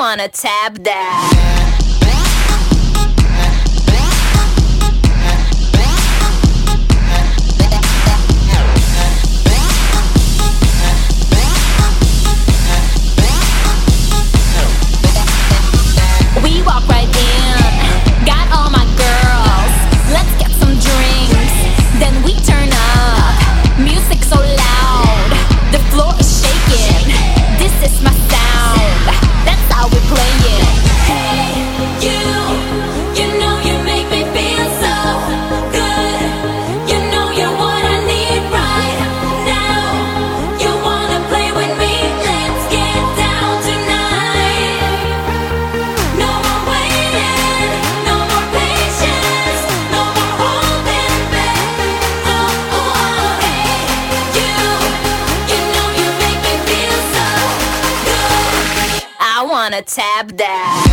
wanna tap that. We walk right in, got all my girls. Let's get some drinks, then we turn up. Music so loud, the floor is shaking. This is my sound, that's how we play it. Hey, you know you make me feel so good. You know you're what I need right now. You wanna play with me? Let's get down tonight. No more waiting, no more patience, no more holding back. Oh, oh, hey, you know you make me feel so good. I wanna tap that.